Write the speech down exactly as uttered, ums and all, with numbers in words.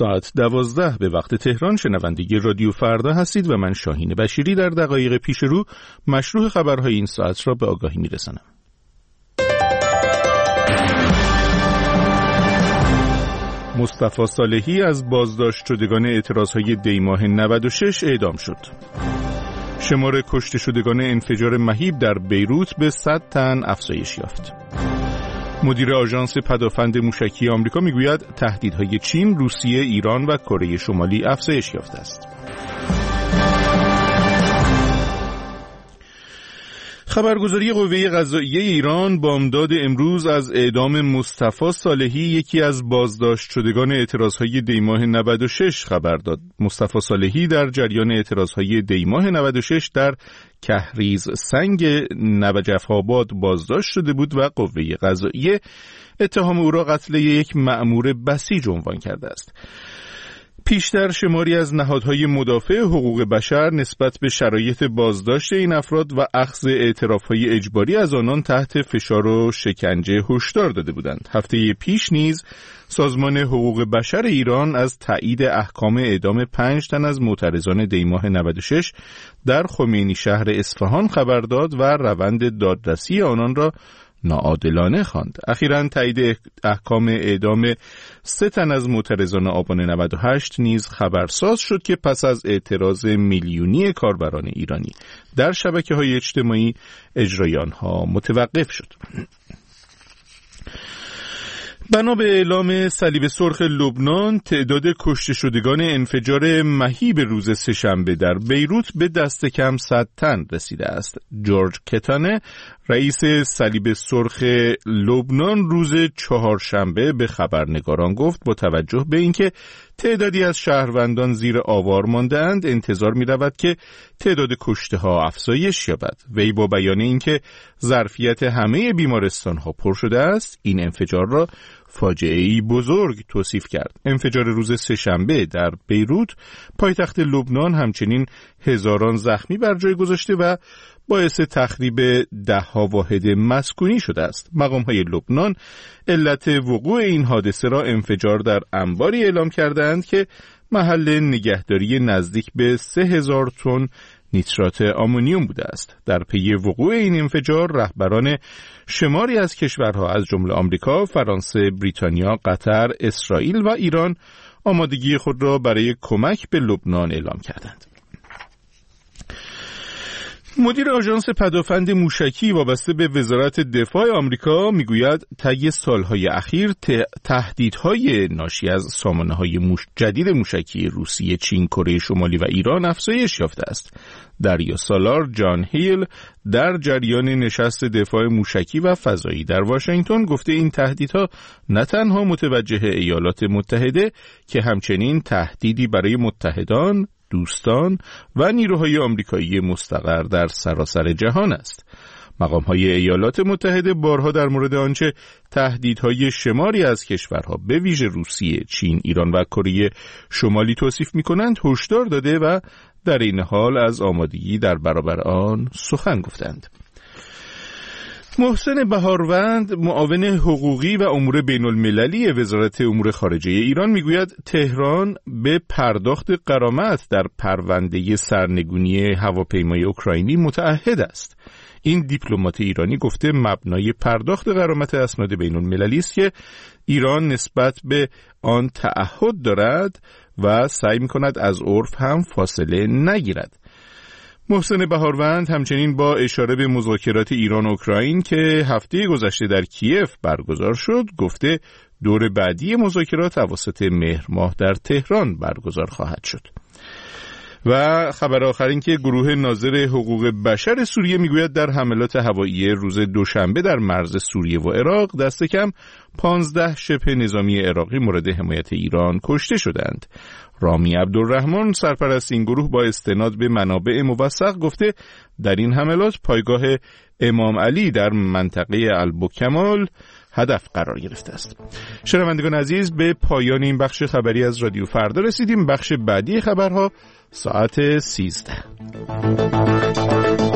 ساعت دوازده به وقت تهران شنونده رادیو فردا هستید و من شاهین بشیری در دقایق پیش رو مشروع خبرهای این ساعت را به آگاهی میرسانم. مصطفی صالحی از بازداشت شدگان اعتراضهای دیماه نود و شش اعدام شد. شمار کشته شدگان انفجار مهیب در بیروت به صد تن افزایش یافت. مدیر آژانس پدافند موشکی آمریکا میگوید تهدیدهای چین، روسیه، ایران و کره شمالی افزایش یافته است. خبرگزاری قوه قضاییه ایران بامداد امروز از اعدام مصطفی صالحی، یکی از بازداشت شدگان اعتراضهای دیماه نود و شش خبر داد. مصطفی صالحی در جریان اعتراضهای دیماه نود و شش در کهریز سنگ نجف‌آباد بازداشت شده بود و قوه قضاییه اتهام او را قتل یک مأمور بسیج عنوان کرده است. پیشتر شماری از نهادهای مدافع حقوق بشر نسبت به شرایط بازداشت این افراد و اخذ اعترافهای اجباری از آنان تحت فشار و شکنجه هشدار داده بودند. هفته پیش نیز سازمان حقوق بشر ایران از تایید احکام اعدام پنج تن از معترضان دیماه نود و شش در خمینی شهر اصفهان خبر داد و روند دادرسی آنان را ناعادلانه خواند. اخیراً تایید احکام اعدام سه تن از معترضان آبان نود و هشت نیز خبرساز شد که پس از اعتراض میلیونی کاربران ایرانی در شبکه‌های اجتماعی اجرای آنها متوقف شد. بنا به اعلام صلیب سرخ لبنان، تعداد کشته شدگان انفجار مهیب روز سه‌شنبه در بیروت به دست کم صد تن رسیده است. جورج کتانه، رئیس صلیب سرخ لبنان، روز چهارشنبه به خبرنگاران گفت با توجه به اینکه تعدادی از شهروندان زیر آوار مانده‌اند، انتظار می‌رود که تعداد کشته‌ها افزایش یابد. وی با بیان اینکه ظرفیت همه بیمارستان‌ها پر شده است، این انفجار را فاجعه‌ای بزرگ توصیف کرد. انفجار روز سه‌شنبه در بیروت، پایتخت لبنان، همچنین هزاران زخمی بر جای گذاشته و باعث تخریب ده‌ها واحد مسکونی شده است. مقام‌های لبنان علت وقوع این حادثه را انفجار در انباری اعلام کردند که محل نگهداری نزدیک به سه هزار تن نیترات آمونیوم بوده است. در پی وقوع این انفجار، رهبران شماری از کشورها از جمله آمریکا، فرانسه، بریتانیا، قطر، اسرائیل و ایران آمادگی خود را برای کمک به لبنان اعلام کردند. مدیر آژانس پدافند موشکی وابسته به وزارت دفاع آمریکا میگوید طی سالهای اخیر تهدیدهای ناشی از سامانه‌های موش... جدید موشکی روسیه، چین، کره شمالی و ایران افزایش یافته است. دریا سالار جان هیل در جریان نشست دفاع موشکی و فضایی در واشنگتن گفته این تهدیدها نه تنها متوجه ایالات متحده که همچنین تهدیدی برای متحدان، دوستان و نیروهای آمریکایی مستقر در سراسر جهان است. مقام‌های ایالات متحده بارها در مورد آنچه تهدیدهای شماری از کشورها به ویژه روسیه، چین، ایران و کره شمالی توصیف می‌کنند هشدار داده و در این حال از آمادگی در برابر آن سخن گفتند. محسن بهاروند، معاون حقوقی و امور بین المللی وزارت امور خارجه ایران میگوید تهران به پرداخت غرامت در پرونده سرنگونی هواپیمای اوکراینی متعهد است. این دیپلمات ایرانی گفته مبنای پرداخت غرامت اسناد بین المللی است که ایران نسبت به آن تعهد دارد و سعی می‌کند از عرف هم فاصله نگیرد. محسن بهاروند همچنین با اشاره به مذاکرات ایران و اوکراین که هفته گذشته در کیف برگزار شد گفته دور بعدی مذاکرات اواسط مهر ماه در تهران برگزار خواهد شد. و خبر آخر این که گروه ناظر حقوق بشر سوریه میگوید در حملات هوایی روز دوشنبه در مرز سوریه و عراق دست کم پانزده شبه نظامی عراقی مورد حمایت ایران کشته شدند. رامی عبدالرحمن، سرپرست این گروه، با استناد به منابع موثق گفته در این حملات پایگاه امام علی در منطقه البوکمال هدف قرار گرفته است. شنوندگان عزیز، به پایان این بخش خبری از رادیو فردا رسیدیم. بخش بعدی خبرها ساعت سیزده.